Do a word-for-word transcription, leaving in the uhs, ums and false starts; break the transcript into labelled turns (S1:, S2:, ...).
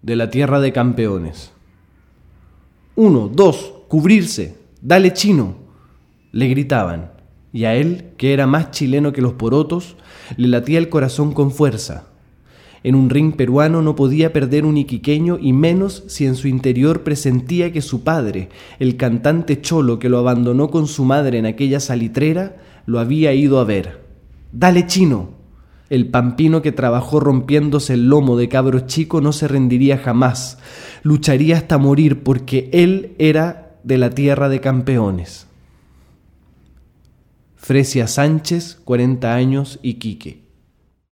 S1: de la tierra de campeones. Uno, dos, cubrirse, dale chino, le gritaban, y a él, que era más chileno que los porotos, le latía el corazón con fuerza. En un ring peruano no podía perder un iquiqueño, y menos si en su interior presentía que su padre, el cantante cholo que lo abandonó con su madre en aquella salitrera, lo había ido a ver. ¡Dale chino! El pampino que trabajó rompiéndose el lomo de cabro chico no se rendiría jamás, lucharía hasta morir porque él era de la tierra de campeones. Fresia Sánchez, cuarenta años, Iquique.